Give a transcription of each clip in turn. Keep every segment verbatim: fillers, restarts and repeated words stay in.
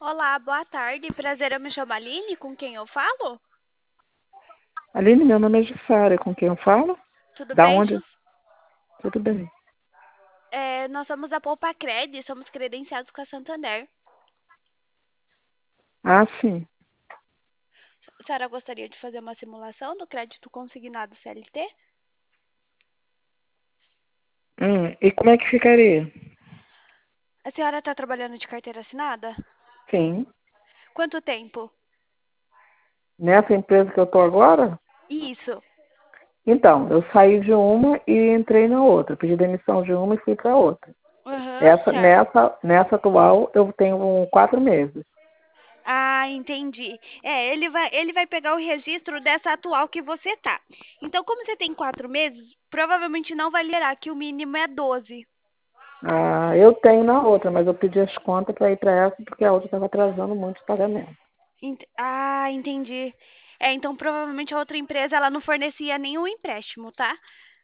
Olá, boa tarde. Prazer, eu me chamo Aline. Com quem eu falo? Aline, meu nome é Jussara, com quem eu falo? Tudo Da bem, onde? Jus? Tudo bem. É, nós somos a Poupa-Cred, somos credenciados com a Santander. Ah, sim. A senhora gostaria de fazer uma simulação do crédito consignado C L T? Hum, e como é que ficaria? A senhora está trabalhando de carteira assinada? Sim. Quanto tempo? Nessa empresa que eu estou agora? Isso. Então, eu saí de uma e entrei na outra. Pedi demissão de uma e fui para outra. Aham, Essa, certo. nessa, nessa atual, eu tenho quatro meses. Ah, entendi. É, ele vai, ele vai pegar o registro dessa atual que você tá. Então, como você tem quatro meses, provavelmente não vai liberar, que o mínimo é doze. Ah, eu tenho na outra, mas eu pedi as contas para ir para essa porque a outra estava atrasando muito o pagamento. Ent- Ah, entendi. É, então provavelmente a outra empresa ela não fornecia nenhum empréstimo, tá?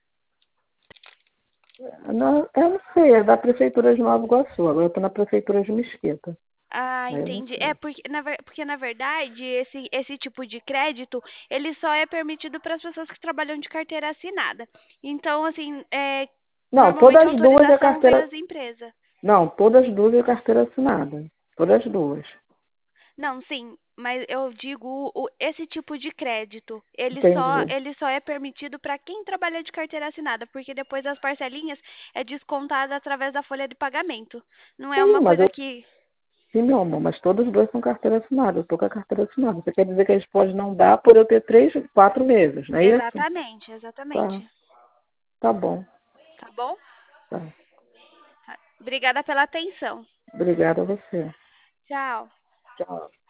Não, eu não sei, é da Prefeitura de Nova Iguaçu. Agora eu estou na Prefeitura de Mesquita. Ah, Aí eu não entendi. É sei. porque na, ver- porque na verdade esse esse tipo de crédito ele só é permitido para as pessoas que trabalham de carteira assinada. Então assim, é, Não, normalmente a todas as duas é autorização vem carteira. das empresas. Não, todas as duas é carteira assinada. Todas as duas. Não, sim, mas eu digo o, esse tipo de crédito, ele só Entendi. ele só é permitido para quem trabalha de carteira assinada, porque depois as parcelinhas é descontada através da folha de pagamento. Não é Sim, uma mas coisa eu. que Sim, meu amor, mas todas as duas são carteira assinada. Eu tô com a carteira assinada. Você quer dizer que eles podem não dar por eu ter três, quatro meses, não é isso? exatamente, Tá, exatamente. tá bom. Tá bom? Tá. Obrigada pela atenção. Obrigada a você. Tchau. Tchau.